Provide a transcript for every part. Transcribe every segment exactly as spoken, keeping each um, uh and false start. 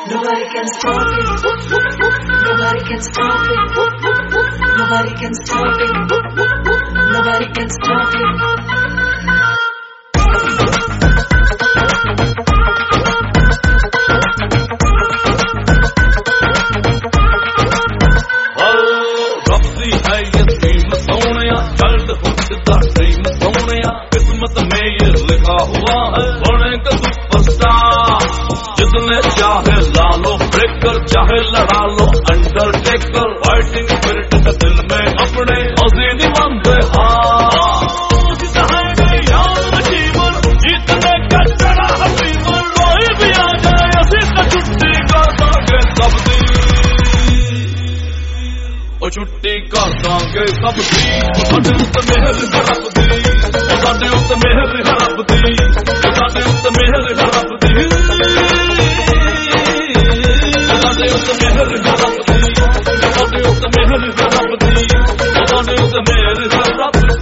Nobody can stop it. Nobody can stop it. Nobody can stop it. Nobody can stop it. किस्मत में ये लिखा हुआ है बनेगा सुपरस्टार जितने चाहे ला लो ब्रेकर चाहे लड़ा लो अंडरटेकर फाइटिंग स्पिरिट का दिल में अपने अजीम मंदे जीतने का चढ़ा हसीमर कोई भी आ जाए असी का छुट्टी कर देंगे सब दी और छुट्टी कर देंगे सब दी मेहर रब दी ਸਾਡੇ ਉੱਤੇ ਮਿਹਰ ਰੱਬ ਦੀ ਸਾਡੇ ਉੱਤੇ ਮਿਹਰ ਰੱਬ ਦੀ ਸਾਡੇ ਉੱਤੇ ਮਿਹਰ ਰੱਬ ਦੀ ਸਾਡੇ ਉੱਤੇ ਮਿਹਰ ਰੱਬ ਦੀ ਸਾਡੇ ਉੱਤੇ ਮਿਹਰ ਰੱਬ ਦੀ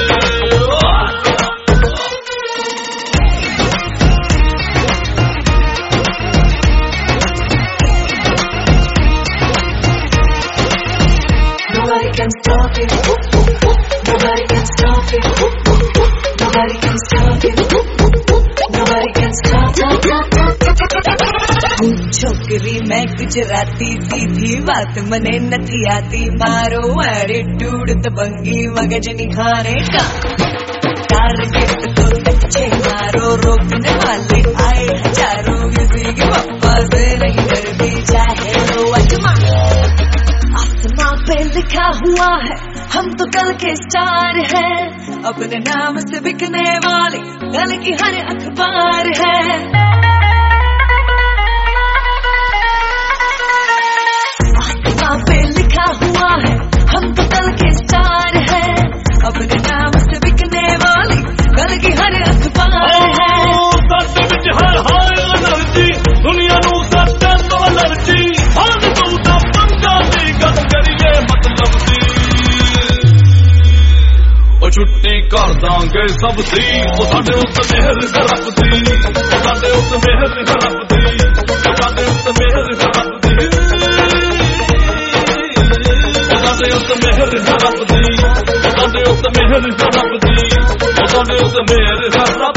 Nobody can stop it. Nobody can stop it. Nobody can stop it. Nobody can stop it. छोकरी मैं गुजराती सीधी बात मने नथी आती मारो एटीट्यूड तबंगी मगज निखारे का टारगेट तो अच्छे मारो रोकने वाले आए हजारों किसी के पप्पा से नहीं डरती चाहे लो अजमा आसमां पे लिखा हुआ है हम तो कल के स्टार हैं अपने नाम से बिकने वाली कल की हर अखबार है आसमां पे लिखा हुआ है हम तो कल के स्टार हैं अपने नाम से बिकने वाली कल की हर अखबार है दुनिया नू सत्ते तो एलर्जी हर तू दा पंगा दी गल करिए मतलब दी छुट्टी कर दांगे सब दी ਸਾਡੇ ਉੱਤੇ ਮਿਹਰ ਰੱਬ ਦੀ ਸਾਡੇ ਉੱਤੇ ਮਿਹਰ ਰੱਬ ਦੀ ਸਾਡੇ ਉੱਤੇ ਮਿਹਰ ਰੱਬ ਦੀ ਸਾਡੇ ਉੱਤੇ ਮਿਹਰ ਰੱਬ ਦੀ ਸਾਡੇ ਉੱਤੇ ਮਿਹਰ ਰੱਬ ਦੀ ਸਾਡੇ ਉੱਤੇ ਮਿਹਰ ਰੱਬ